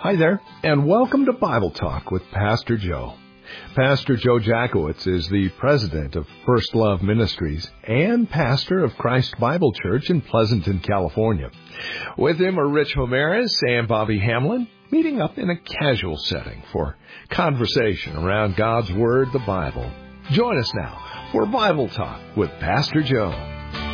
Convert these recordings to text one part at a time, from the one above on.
Hi there, and welcome to Bible Talk with Pastor Joe. Pastor Joe Jackowitz is the president of First Love Ministries and pastor of Christ Bible Church in Pleasanton, California. With him are Rich Homeres and Bobby Hamlin, meeting up in a casual setting for conversation around God's Word, the Bible. Join us now for Bible Talk with Pastor Joe.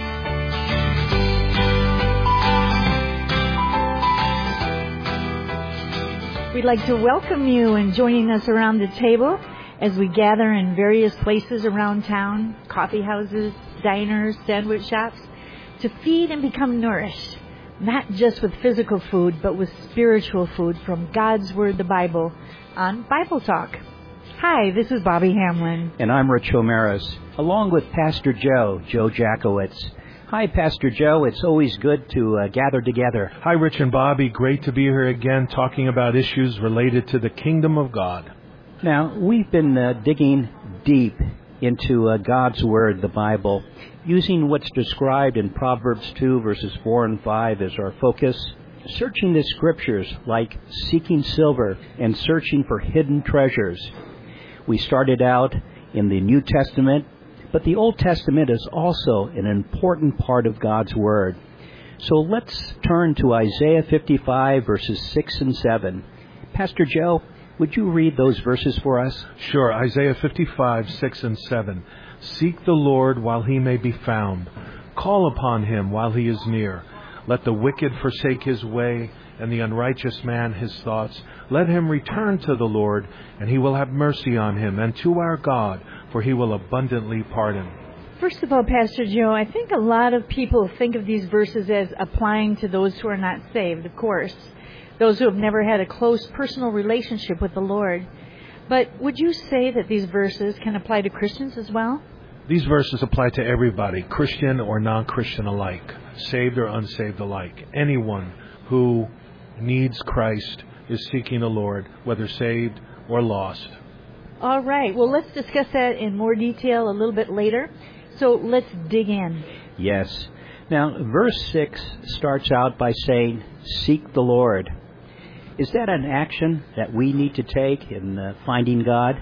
We'd like to welcome you in joining us around the table as we gather in various places around town, coffee houses, diners, sandwich shops, to feed and become nourished, not just with physical food, but with spiritual food from God's Word, the Bible, on Bible Talk. Hi, this is Bobby Hamlin. And I'm Rich Homeres, along with Pastor Joe Jackowitz. Hi, Pastor Joe. It's always good to gather together. Hi, Rich and Bobby. Great to be here again talking about issues related to the kingdom of God. Now, we've been digging deep into God's Word, the Bible, using what's described in Proverbs 2, verses 4 and 5 as our focus, searching the Scriptures like seeking silver and searching for hidden treasures. We started out in the New Testament, but the Old Testament is also an important part of God's Word. So let's turn to Isaiah 55, verses 6 and 7. Pastor Joe, would you read those verses for us? Sure. Isaiah 55, 6 and 7. Seek the Lord while he may be found. Call upon him while he is near. Let the wicked forsake his way, and the unrighteous man his thoughts. Let him return to the Lord, and he will have mercy on him, and to our God, for he will abundantly pardon. First of all, Pastor Joe, I think a lot of people think of these verses as applying to those who are not saved, of course, those who have never had a close personal relationship with the Lord. But would you say that these verses can apply to Christians as well? These verses apply to everybody, Christian or non-Christian alike, saved or unsaved alike. Anyone who needs Christ is seeking the Lord, whether saved or lost. All right. Well, let's discuss that in more detail a little bit later. So let's dig in. Yes. Now, verse 6 starts out by saying, seek the Lord. Is that an action that we need to take in finding God?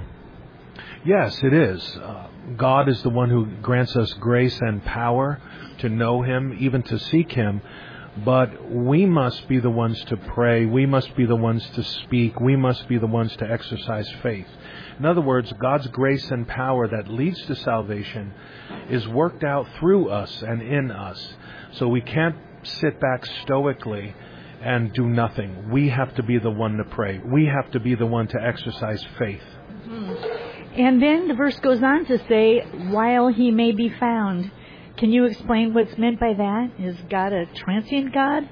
Yes, it is. God is the one who grants us grace and power to know him, even to seek him. But we must be the ones to pray. We must be the ones to speak. We must be the ones to exercise faith. In other words, God's grace and power that leads to salvation is worked out through us and in us. So we can't sit back stoically and do nothing. We have to be the one to pray. We have to be the one to exercise faith. Mm-hmm. And then the verse goes on to say, while he may be found. Can you explain what's meant by that? Is God a transient God?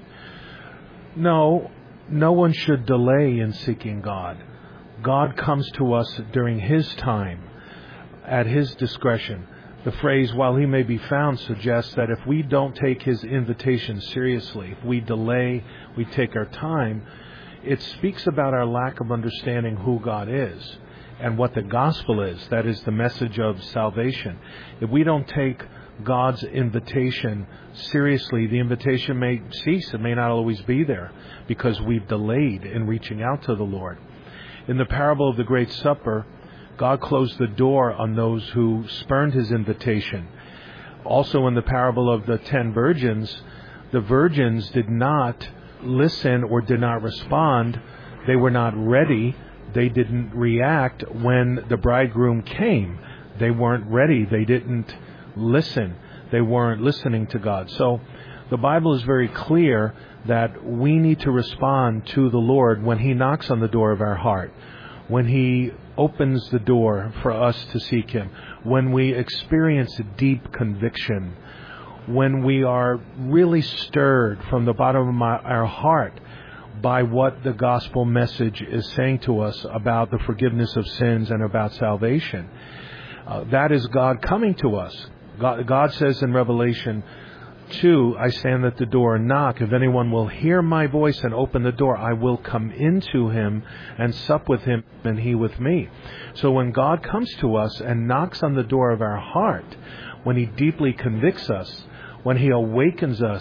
No one should delay in seeking God. God comes to us during his time, at his discretion. The phrase, while he may be found, suggests that if we don't take his invitation seriously, if we delay, we take our time, it speaks about our lack of understanding who God is and what the gospel is. That is the message of salvation. If we don't take God's invitation seriously, the invitation may cease. It may not always be there because we've delayed in reaching out to the Lord. In the parable of the Great Supper, God closed the door on those who spurned his invitation. Also in the parable of the 10 virgins, the virgins did not listen or did not respond. They were not ready. They didn't react when the bridegroom came. They weren't ready. They didn't listen. They weren't listening to God. So the Bible is very clear that we need to respond to the Lord when he knocks on the door of our heart, when he opens the door for us to seek him, when we experience deep conviction, when we are really stirred from the bottom of our heart by what the gospel message is saying to us about the forgiveness of sins and about salvation. That is God coming to us. God says in Revelation 2, I stand at the door and knock. If anyone will hear my voice and open the door, I will come into him and sup with him and he with me. So when God comes to us and knocks on the door of our heart, when he deeply convicts us, when he awakens us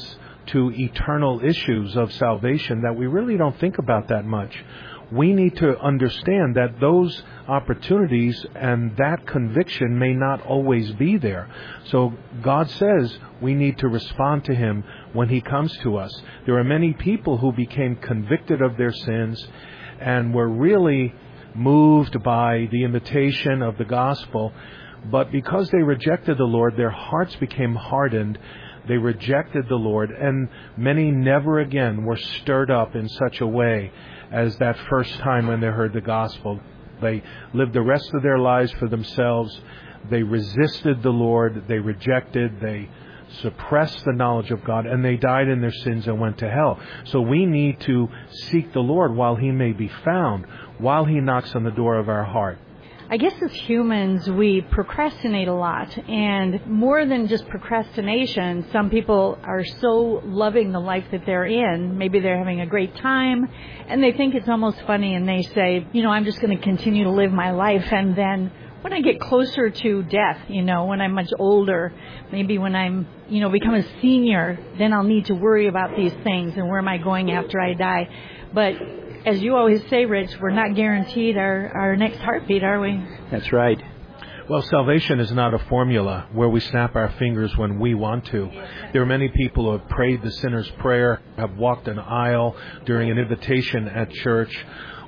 to eternal issues of salvation that we really don't think about that much. We need to understand that those opportunities and that conviction may not always be there. So God says we need to respond to Him when He comes to us. There are many people who became convicted of their sins and were really moved by the invitation of the gospel, but because they rejected the Lord, their hearts became hardened. They rejected the Lord, and many never again were stirred up in such a way as that first time when they heard the gospel. They lived the rest of their lives for themselves. They resisted the Lord. They rejected. They suppressed the knowledge of God, and they died in their sins and went to hell. So we need to seek the Lord while He may be found, while He knocks on the door of our heart. I guess as humans, we procrastinate a lot, and more than just procrastination, some people are so loving the life that they're in. Maybe they're having a great time, and they think it's almost funny, and they say, I'm just going to continue to live my life, and then when I get closer to death, when I'm much older, maybe when I'm, become a senior, then I'll need to worry about these things, and where am I going after I die? But as you always say, Rich, we're not guaranteed our next heartbeat, are we? That's right. Well, salvation is not a formula where we snap our fingers when we want to. There are many people who have prayed the sinner's prayer, have walked an aisle during an invitation at church,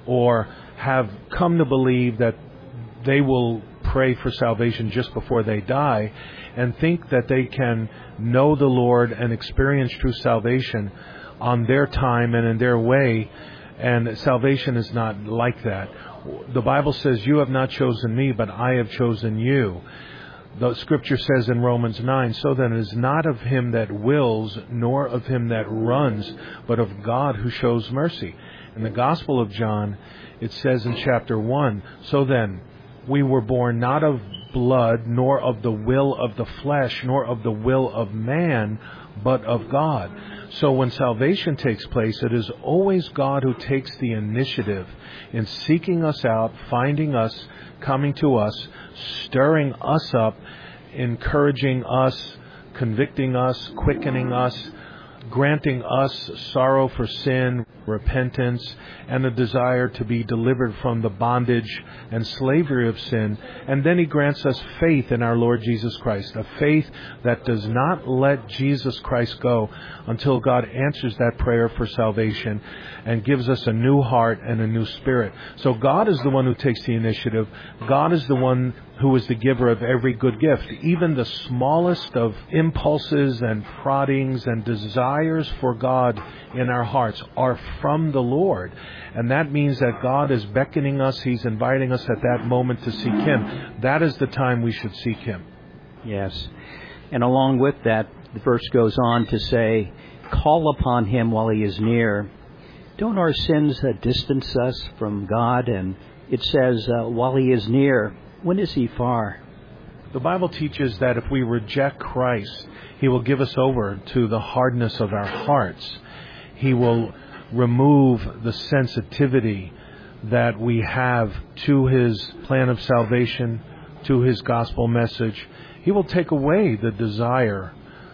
or have come to believe that they will pray for salvation just before they die, and think that they can know the Lord and experience true salvation on their time and in their way. And salvation is not like that. The Bible says, you have not chosen me, but I have chosen you. The Scripture says in Romans 9, so then it is not of him that wills, nor of him that runs, but of God who shows mercy. In the Gospel of John, it says in chapter 1, so then we were born not of blood, nor of the will of the flesh, nor of the will of man, but of God. So when salvation takes place, it is always God who takes the initiative in seeking us out, finding us, coming to us, stirring us up, encouraging us, convicting us, quickening us, granting us sorrow for sin, repentance, and a desire to be delivered from the bondage and slavery of sin. And then He grants us faith in our Lord Jesus Christ, a faith that does not let Jesus Christ go until God answers that prayer for salvation and gives us a new heart and a new spirit. So God is the one who takes the initiative. God is the one who is the giver of every good gift. Even the smallest of impulses and proddings and desires for God in our hearts are from the Lord. And that means that God is beckoning us. He's inviting us at that moment to seek Him. That is the time we should seek Him. Yes. And along with that, the verse goes on to say, call upon Him while He is near. Don't our sins distance us from God? And it says, while He is near. When is He far? The Bible teaches that if we reject Christ, He will give us over to the hardness of our hearts. He will remove the sensitivity that we have to His plan of salvation, to His gospel message. He will take away the desire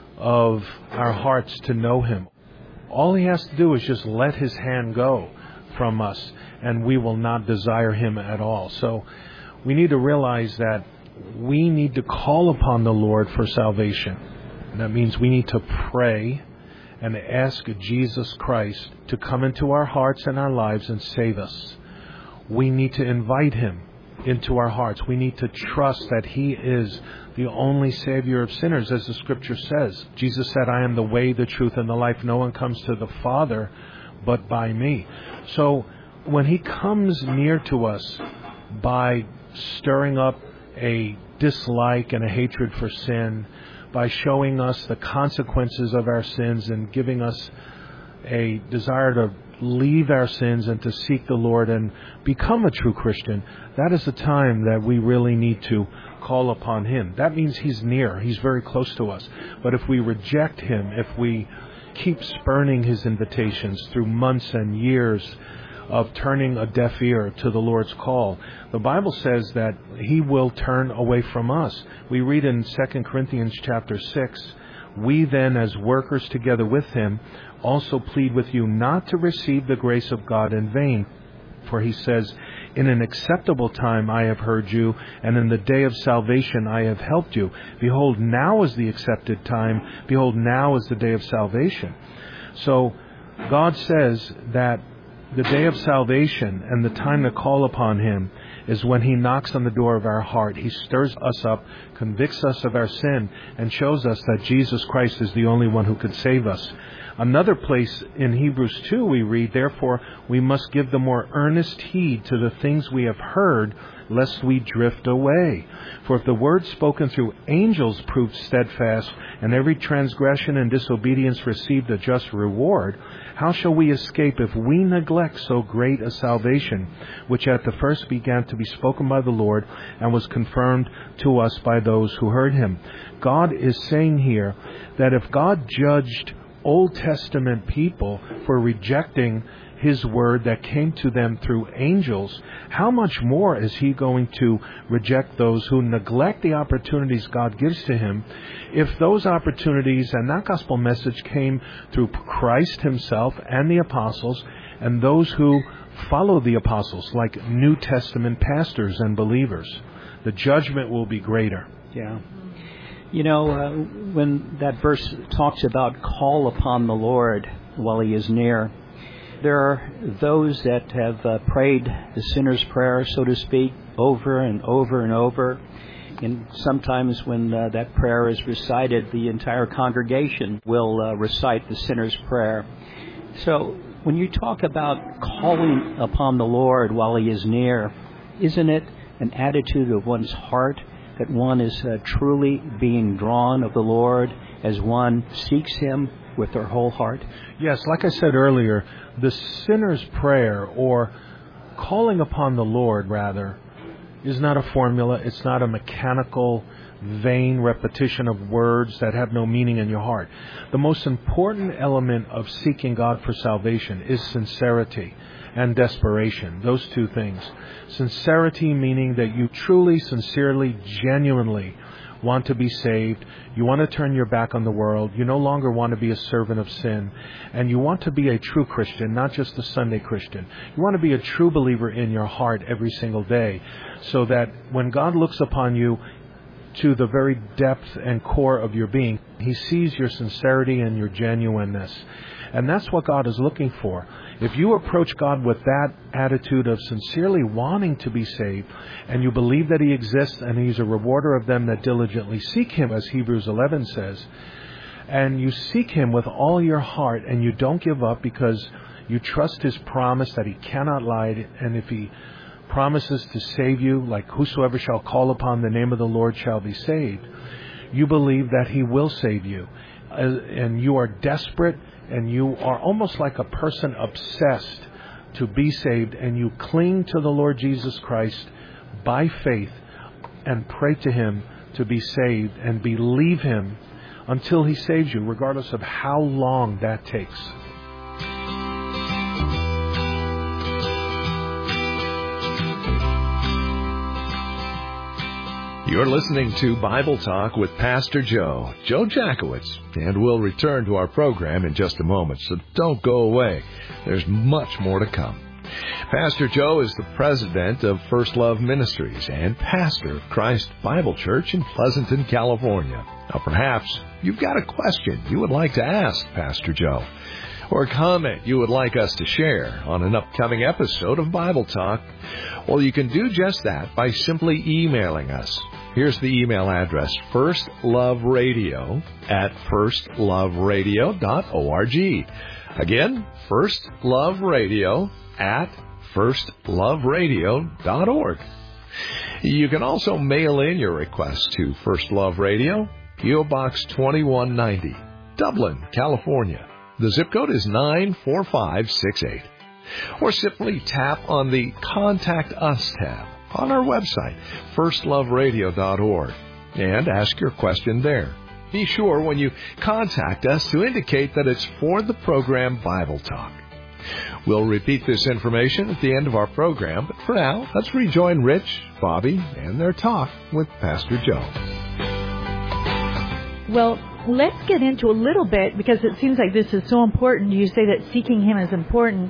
of our hearts to know Him. All He has to do is just let His hand go from us, and we will not desire Him at all. So we need to realize that we need to call upon the Lord for salvation. And that means we need to pray and ask Jesus Christ to come into our hearts and our lives and save us. We need to invite Him into our hearts. We need to trust that He is the only Savior of sinners, as the Scripture says. Jesus said, I am the way, the truth, and the life. No one comes to the Father but by me. So when He comes near to us by stirring up a dislike and a hatred for sin, by showing us the consequences of our sins and giving us a desire to leave our sins and to seek the Lord and become a true Christian, that is the time that we really need to call upon Him. That means He's near. He's very close to us. But if we reject Him, if we keep spurning His invitations through months and years of turning a deaf ear to the Lord's call, the Bible says that He will turn away from us. We read in 2 Corinthians chapter 6, We then, as workers together with him, also plead with you not to receive the grace of God in vain. For he says, in an acceptable time I have heard you, and in the day of salvation I have helped you. Behold, now is the accepted time. Behold, now is the day of salvation. So God says that the day of salvation and the time to call upon him is when he knocks on the door of our heart. He stirs us up, convicts us of our sin, and shows us that Jesus Christ is the only one who can save us. Another place in Hebrews 2 we read, therefore we must give the more earnest heed to the things we have heard, lest we drift away. For if the word spoken through angels proved steadfast, and every transgression and disobedience received a just reward, how shall we escape if we neglect so great a salvation, which at the first began to be spoken by the Lord, and was confirmed to us by those who heard him? God is saying here that if God judged Old Testament people for rejecting his word that came to them through angels, how much more is he going to reject those who neglect the opportunities God gives to him, if those opportunities and that gospel message came through Christ himself and the apostles and those who follow the apostles, like New Testament pastors and believers? The judgment will be greater. Yeah. You know, when that verse talks about call upon the Lord while he is near, there are those that have prayed the sinner's prayer, so to speak, over and over and over. And sometimes when that prayer is recited, the entire congregation will recite the sinner's prayer. So when you talk about calling upon the Lord while he is near, isn't it an attitude of one's heart that one is truly being drawn of the Lord as one seeks him with their whole heart? Yes, like I said earlier, the sinner's prayer, or calling upon the Lord, rather, is not a formula. It's not a mechanical, vain repetition of words that have no meaning in your heart. The most important element of seeking God for salvation is sincerity and desperation. Those two things. Sincerity meaning that you truly, sincerely, genuinely want to be saved. You want to turn your back on the world. You no longer want to be a servant of sin. And you want to be a true Christian, not just a Sunday Christian. You want to be a true believer in your heart every single day, so that when God looks upon you to the very depth and core of your being, he sees your sincerity and your genuineness. And that's what God is looking for. If you approach God with that attitude of sincerely wanting to be saved, and you believe that he exists and he's a rewarder of them that diligently seek him, as Hebrews 11 says, and you seek him with all your heart and you don't give up because you trust his promise that he cannot lie, and if he promises to save you, like whosoever shall call upon the name of the Lord shall be saved, you believe that he will save you, and you are desperate, and you are almost like a person obsessed to be saved, and you cling to the Lord Jesus Christ by faith and pray to him to be saved and believe him until he saves you, regardless of how long that takes. You're listening to Bible Talk with Pastor Joe Jackowitz, and we'll return to our program in just a moment, so don't go away. There's much more to come. Pastor Joe is the president of First Love Ministries and pastor of Christ Bible Church in Pleasanton, California. Now, perhaps you've got a question you would like to ask Pastor Joe, or a comment you would like us to share on an upcoming episode of Bible Talk. Well, you can do just that by simply emailing us. Here's the email address, firstloveradio@firstloveradio.org. Again, firstloveradio@firstloveradio.org. You can also mail in your request to First Love Radio, P.O. Box 2190, Dublin, California. The zip code is 94568. Or simply tap on the Contact Us tab on our website, firstloveradio.org, and ask your question there. Be sure when you contact us to indicate that it's for the program Bible Talk. We'll repeat this information at the end of our program, but for now, let's rejoin Rich, Bobby, and their talk with Pastor Joe. Well, let's get into a little bit, because it seems like this is so important. You say that seeking Him is important.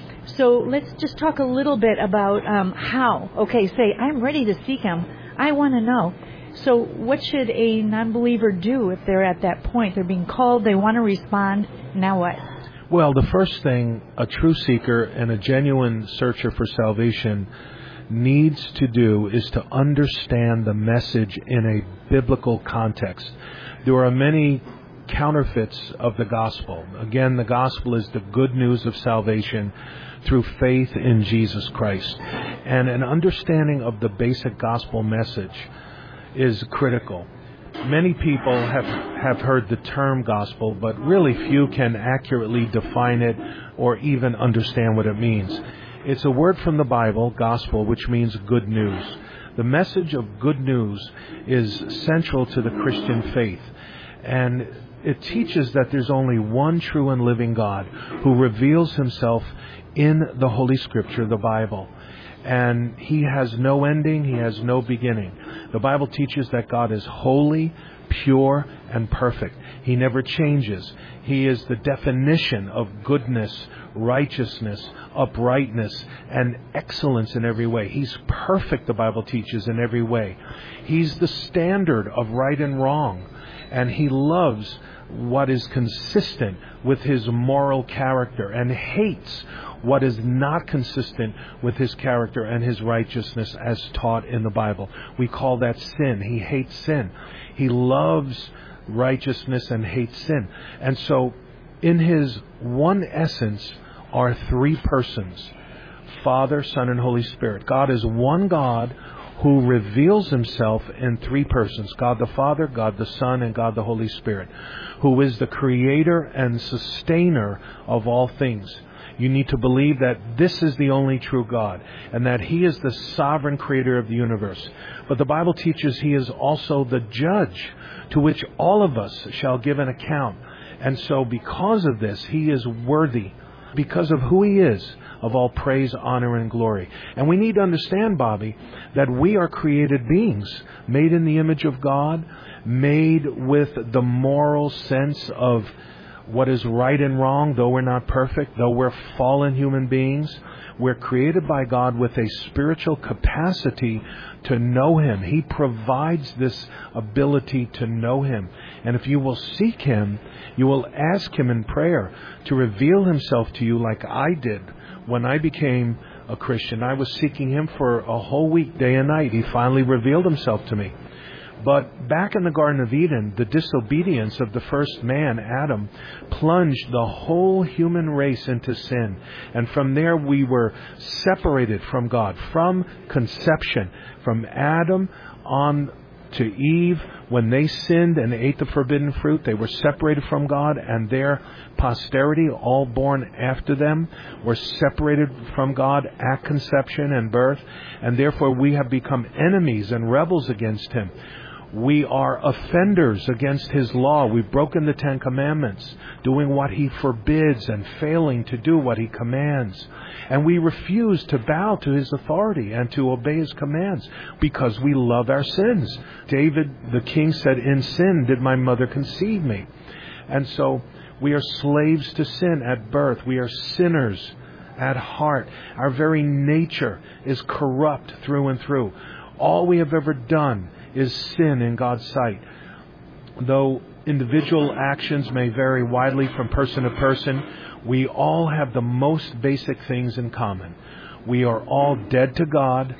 So let's just talk a little bit about how. Okay, say, I'm ready to seek Him. I want to know. So what should a non-believer do if they're at that point? They're being called, they want to respond. Now what? Well, the first thing a true seeker and a genuine searcher for salvation needs to do is to understand the message in a biblical context. There are many counterfeits of the gospel. Again, the gospel is the good news of salvation through faith in Jesus Christ. And an understanding of the basic gospel message is critical. Many people have heard the term gospel, but really few can accurately define it or even understand what it means. It's a word from the Bible, gospel, which means good news. The message of good news is central to the Christian faith, and it teaches that there's only one true and living God who reveals Himself in the Holy Scripture, the Bible. And He has no ending, He has no beginning. The Bible teaches that God is holy, pure, and perfect. He never changes. He is the definition of goodness, righteousness, uprightness, and excellence in every way. He's perfect, the Bible teaches, in every way. He's the standard of right and wrong, and He loves what is consistent with His moral character and hates what is not consistent with His character and His righteousness as taught in the Bible. We call that sin. He hates sin. He loves righteousness and hates sin. And so in His one essence are three persons: Father, Son, and Holy Spirit. God is one God who reveals Himself in three persons: God the Father, God the Son, and God the Holy Spirit, who is the creator and sustainer of all things. You need to believe that this is the only true God and that He is the sovereign creator of the universe. But the Bible teaches He is also the judge to which all of us shall give an account. And so because of this, He is worthy, because of who He is, of all praise, honor, and glory. And we need to understand, Bobby, that we are created beings, made in the image of God, made with the moral sense of what is right and wrong. Though we're not perfect, though we're fallen human beings, we're created by God with a spiritual capacity to know Him. He provides this ability to know Him. And if you will seek Him, you will ask Him in prayer to reveal Himself to you, like I did when I became a Christian. I was seeking Him for a whole week, day and night. He finally revealed Himself to me. But back in the Garden of Eden, the disobedience of the first man, Adam, plunged the whole human race into sin. And from there we were separated from God, from conception, from Adam on to Eve. When they sinned and ate the forbidden fruit, they were separated from God, and their posterity, all born after them, were separated from God at conception and birth. And therefore we have become enemies and rebels against Him. We are offenders against His law. We've broken the Ten Commandments, doing what He forbids and failing to do what He commands. And we refuse to bow to His authority and to obey His commands because we love our sins. David, the king, said, "In sin did my mother conceive me." And so we are slaves to sin at birth. We are sinners at heart. Our very nature is corrupt through and through. All we have ever done is sin in God's sight. Though individual actions may vary widely from person to person, we all have the most basic things in common. We are all dead to God,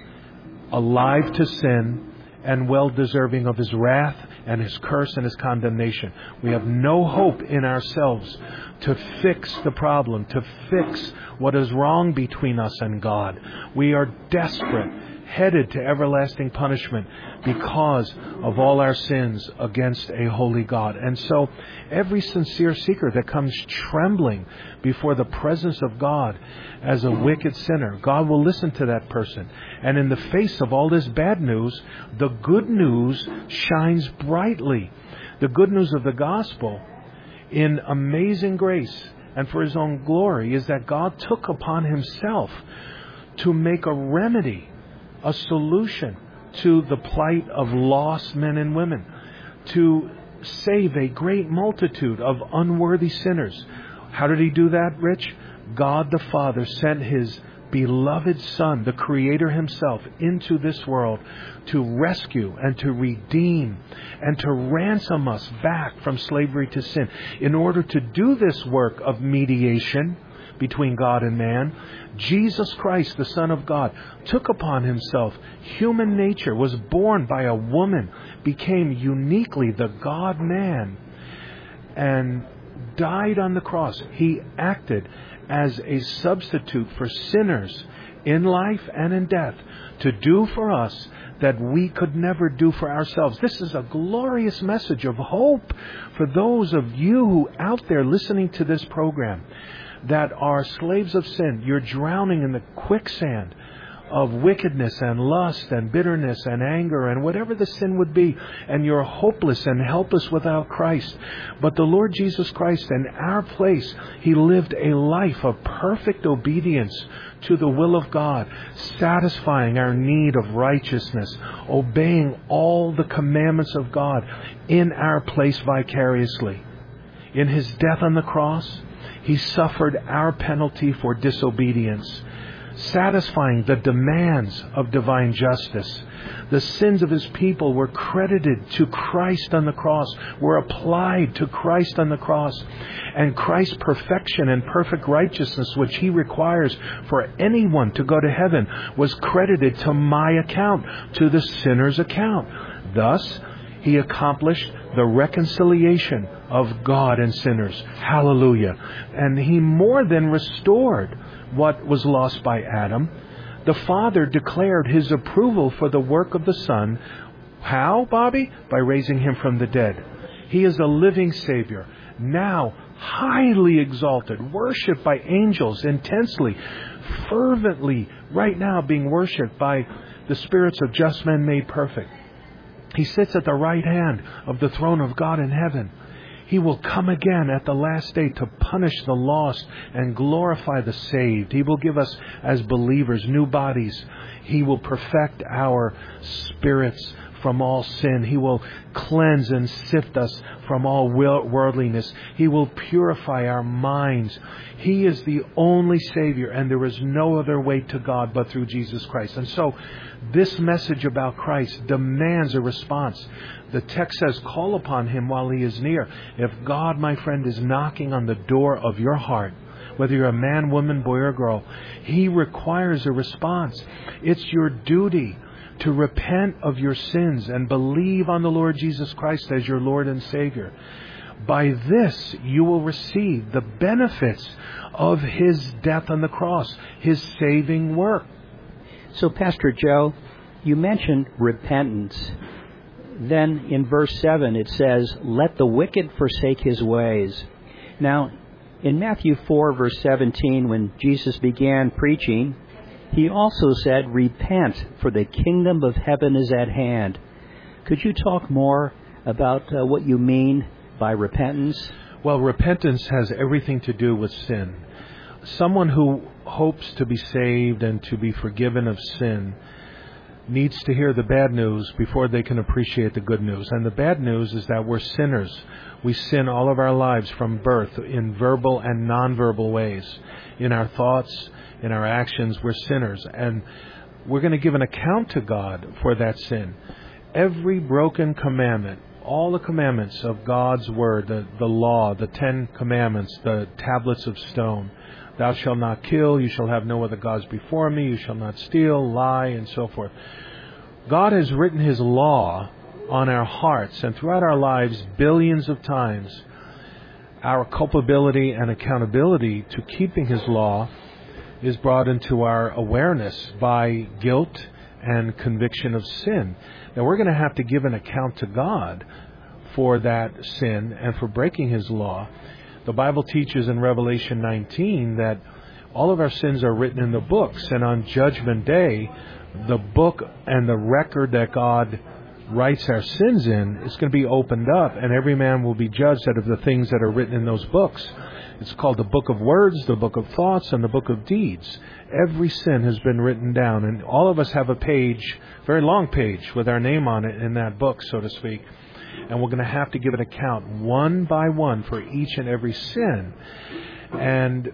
alive to sin, and well deserving of His wrath and His curse and His condemnation. We have no hope in ourselves to fix the problem, to fix what is wrong between us and God. We are desperate, headed to everlasting punishment because of all our sins against a holy God. And so every sincere seeker that comes trembling before the presence of God as a wicked sinner, God will listen to that person. And in the face of all this bad news, the good news shines brightly. The good news of the gospel, in amazing grace and for His own glory, is that God took upon Himself to make a remedy, a solution to the plight of lost men and women, to save a great multitude of unworthy sinners. How did he do that, Rich? God the Father sent his beloved Son, the Creator himself, into this world to rescue and to redeem and to ransom us back from slavery to sin. In order to do this work of mediation between God and man, Jesus Christ, the Son of God, took upon himself human nature, was born by a woman, became uniquely the God-man, and died on the cross. He acted as a substitute for sinners in life and in death to do for us that we could never do for ourselves. This is a glorious message of hope for those of you who out there listening to this program that are slaves of sin. You're drowning in the quicksand of wickedness and lust and bitterness and anger and whatever the sin would be, and you're hopeless and helpless without Christ. But the Lord Jesus Christ, in our place, He lived a life of perfect obedience to the will of God, satisfying our need of righteousness, obeying all the commandments of God in our place vicariously. In His death on the cross, He suffered our penalty for disobedience, satisfying the demands of divine justice. The sins of His people were credited to Christ on the cross, were applied to Christ on the cross. And Christ's perfection and perfect righteousness, which He requires for anyone to go to heaven, was credited to my account, to the sinner's account. Thus, He accomplished the reconciliation of God and sinners. Hallelujah. And He more than restored what was lost by Adam. The Father declared His approval for the work of the Son. How, Bobby? By raising Him from the dead. He is a living Savior, now highly exalted, worshipped by angels intensely, fervently, right now being worshipped by the spirits of just men made perfect. He sits at the right hand of the throne of God in heaven. He will come again at the last day to punish the lost and glorify the saved. He will give us, as believers, new bodies. He will perfect our spirits from all sin. He will cleanse and sift us from all worldliness. He will purify our minds. He is the only Savior, and there is no other way to God but through Jesus Christ. And so, this message about Christ demands a response. The text says, call upon Him while He is near. If God, my friend, is knocking on the door of your heart, whether you're a man, woman, boy, or girl, He requires a response. It's your duty to repent of your sins and believe on the Lord Jesus Christ as your Lord and Savior. By this, you will receive the benefits of His death on the cross, His saving work. So, Pastor Joe, you mentioned repentance. Then in verse 7 it says, let the wicked forsake his ways. Now, in Matthew 4, verse 17, when Jesus began preaching, He also said, repent, for the kingdom of heaven is at hand. Could you talk more about what you mean by repentance? Well, repentance has everything to do with sin. Someone who hopes to be saved and to be forgiven of sin needs to hear the bad news before they can appreciate the good news. And the bad news is that we're sinners. We sin all of our lives from birth in verbal and nonverbal ways. In our thoughts, in our actions, we're sinners. And we're going to give an account to God for that sin. Every broken commandment, all the commandments of God's Word, the law, the 10 commandments, the tablets of stone, thou shalt not kill, you shall have no other gods before me, you shall not steal, lie, and so forth. God has written His law on our hearts, and throughout our lives, billions of times, our culpability and accountability to keeping His law is brought into our awareness by guilt and conviction of sin. Now, we're going to have to give an account to God for that sin and for breaking His law. The Bible teaches in Revelation 19 that all of our sins are written in the books, and on Judgment Day, the book and the record that God writes our sins in is going to be opened up, and every man will be judged out of the things that are written in those books. It's called the book of words, the book of thoughts, and the book of deeds. Every sin has been written down, and all of us have a page, very long page, with our name on it in that book, so to speak. and we're going to have to give an account one by one for each and every sin. And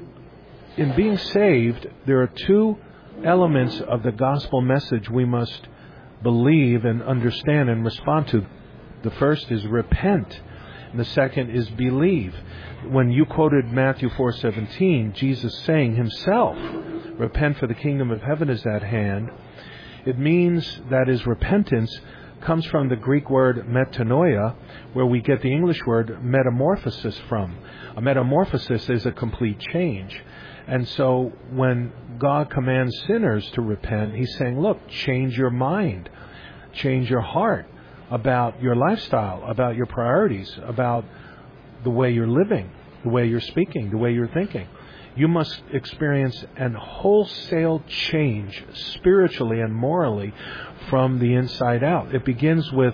in being saved, there are two elements of the gospel message we must believe and understand and respond to. The first is repent, and the second is believe. When you quoted Matthew 4:17, Jesus saying himself, repent for the kingdom of heaven is at hand, it means that his repentance comes from the Greek word metanoia, where we get the English word metamorphosis from. A metamorphosis is a complete change. And so when God commands sinners to repent, he's saying, look, change your mind, change your heart about your lifestyle, about your priorities, about the way you're living, the way you're speaking, the way you're thinking. You must experience an wholesale change spiritually and morally from the inside out. It begins with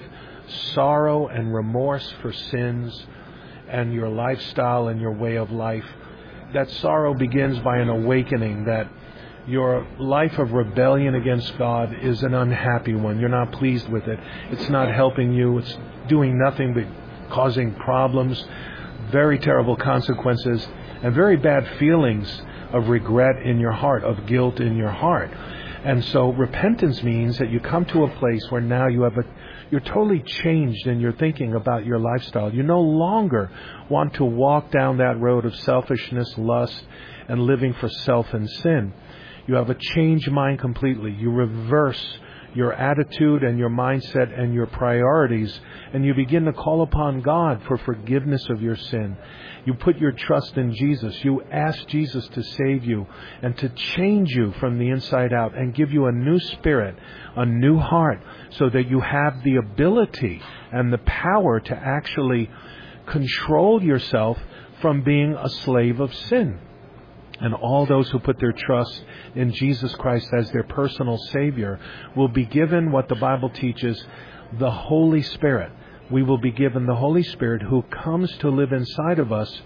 sorrow and remorse for sins and your lifestyle and your way of life. That sorrow begins by an awakening that your life of rebellion against God is an unhappy one. You're not pleased with it. It's not helping you. It's doing nothing but causing problems, very terrible consequences, and very bad feelings of regret in your heart, of guilt in your heart. And so repentance means that you come to a place where now you're totally changed in your thinking about your lifestyle. You no longer want to walk down that road of selfishness, lust, and living for self and sin. You have a changed mind completely. You reverse your attitude and your mindset and your priorities, and you begin to call upon God for forgiveness of your sin. You put your trust in Jesus. You ask Jesus to save you and to change you from the inside out and give you a new spirit, a new heart, so that you have the ability and the power to actually control yourself from being a slave of sin. And all those who put their trust in Jesus Christ as their personal Savior will be given what the Bible teaches, the Holy Spirit. We will be given the Holy Spirit who comes to live inside of us,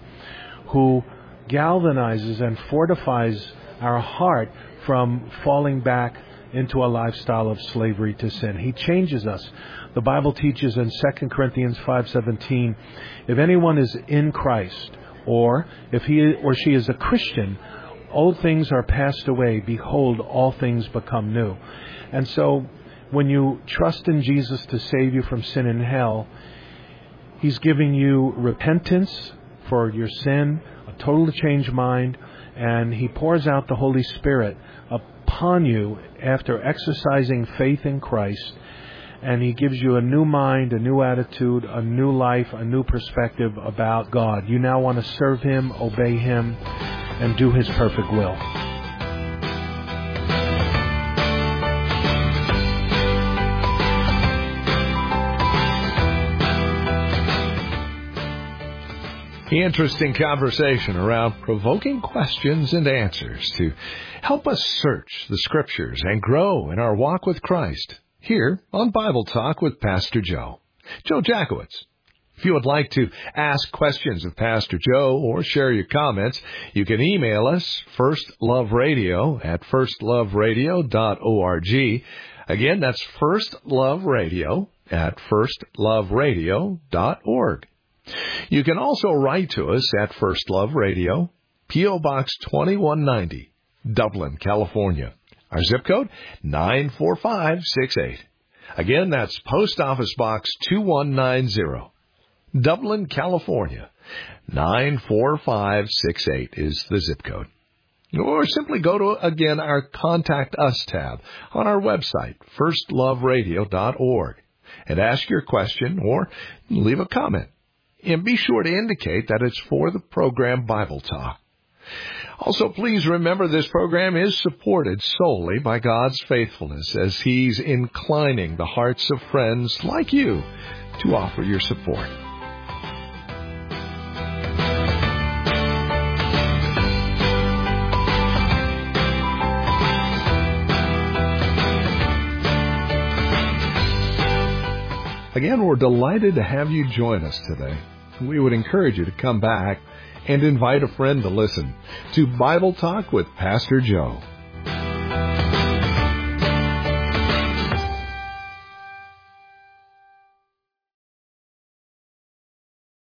who galvanizes and fortifies our heart from falling back into a lifestyle of slavery to sin. He changes us. The Bible teaches in 2 Corinthians 5:17, if anyone is in Christ, or if he or she is a Christian, old things are passed away. Behold, all things become new. And so when you trust in Jesus to save you from sin and hell, he's giving you repentance for your sin, a total changed mind, and he pours out the Holy Spirit upon you after exercising faith in Christ. And he gives you a new mind, a new attitude, a new life, a new perspective about God. You now want to serve him, obey him, and do his perfect will. Interesting conversation around provoking questions and answers to help us search the Scriptures and grow in our walk with Christ. Here on Bible Talk with Pastor Joe Jackowitz. If you would like to ask questions of Pastor Joe or share your comments, you can email us, firstloveradio@firstloveradio.org. Again, that's firstloveradio@firstloveradio.org. You can also write to us at First Love Radio, P.O. Box 2190, Dublin, California. Our zip code, 94568. Again, that's Post Office Box 2190, Dublin, California. 94568 is the zip code. Or simply go to, again, our Contact Us tab on our website, firstloveradio.org, and ask your question or leave a comment. And be sure to indicate that it's for the program Bible Talk. Also, please remember this program is supported solely by God's faithfulness as he's inclining the hearts of friends like you to offer your support. Again, we're delighted to have you join us today. We would encourage you to come back and invite a friend to listen to Bible Talk with Pastor Joe.